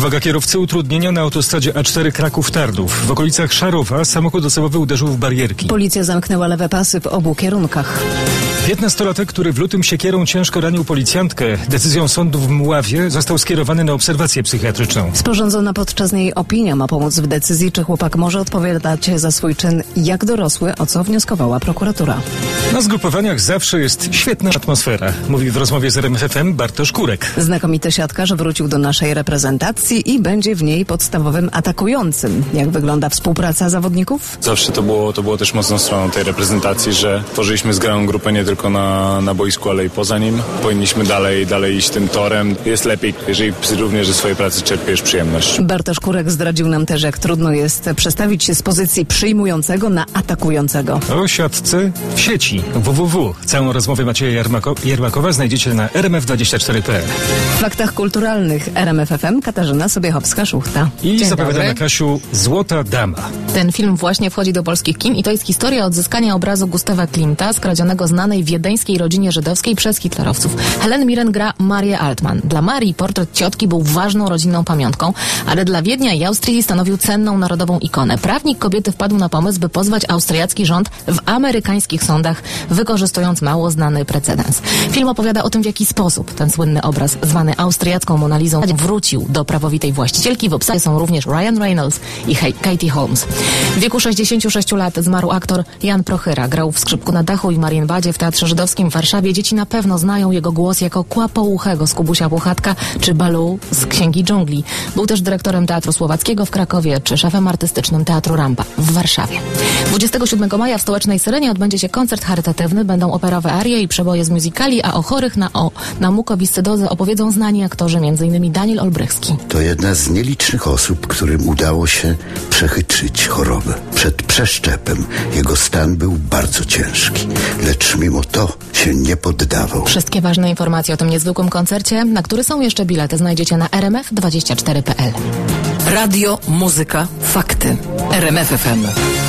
Uwaga kierowcy, utrudnienia na autostradzie A4 Kraków-Tarnów. W okolicach Szarowa samochód osobowy uderzył w barierki. Policja zamknęła lewe pasy w obu kierunkach. 15-latek, który w lutym siekierą ciężko ranił policjantkę, decyzją sądu w Mławie został skierowany na obserwację psychiatryczną. Sporządzona podczas niej opinia ma pomóc w decyzji, czy chłopak może odpowiadać za swój czyn jak dorosły, o co wnioskowała prokuratura. Na zgrupowaniach zawsze jest świetna atmosfera, mówi w rozmowie z RMF FM Bartosz Kurek. Znakomity siatkarz wrócił do naszej reprezentacji i będzie w niej podstawowym atakującym. Jak wygląda współpraca zawodników? Zawsze to było też mocną stroną tej reprezentacji, że tworzyliśmy zgraną grupę nie tylko na boisku, ale i poza nim. Powinniśmy dalej iść tym torem. Jest lepiej, jeżeli również ze swojej pracy czerpiesz przyjemność. Bartosz Kurek zdradził nam też, jak trudno jest przestawić się z pozycji przyjmującego na atakującego. O siatce w sieci www. Całą rozmowę Macieja Jermakowa znajdziecie na rmf24.pl. W faktach kulturalnych RMF FM Katarzyna Sobiechowska-Szuchta. I zapowiadana Kasiu Złota Dama. Ten film właśnie wchodzi do polskich kin i to jest historia odzyskania obrazu Gustawa Klimta, skradzionego znanej wiedeńskiej rodzinie żydowskiej przez hitlerowców. Helen Mirren gra Marię Altman. Dla Marii portret ciotki był ważną rodzinną pamiątką, ale dla Wiednia i Austrii stanowił cenną narodową ikonę. Prawnik kobiety wpadł na pomysł, by pozwać austriacki rząd w amerykańskich sądach, wykorzystując mało znany precedens. Film opowiada o tym, w jaki sposób ten słynny obraz, zwany austriacką Monalizą, wrócił do prawowitej właścicielki. W obsadzie są również Ryan Reynolds i Katie Holmes. W wieku 66 lat zmarł aktor Jan Prochyra. Grał w Skrzypku na dachu i Marienbadzie w Teatrze Żydowskim w Warszawie. Dzieci na pewno znają jego głos jako Kłapouchego z Kubusia Puchatka czy Baloo z Księgi Dżungli. Był też dyrektorem Teatru Słowackiego w Krakowie czy szefem artystycznym Teatru Rampa w Warszawie. 27 maja w Stołecznej Syrenie odbędzie się koncert charytatywny. Będą operowe arie i przeboje z musicali, a o chorych na mukowiscydozę opowiedzą znani aktorzy, m.in. Daniel Olbrychski. To jedna z nielicznych osób, którym udało się przechytrzyć chorobę. Przed przeszczepem jego stan był bardzo ciężki, lecz mimo to się nie poddawał. Wszystkie ważne informacje o tym niezwykłym koncercie, na który są jeszcze bilety, znajdziecie na rmf24.pl. Radio, muzyka, fakty. RMF FM.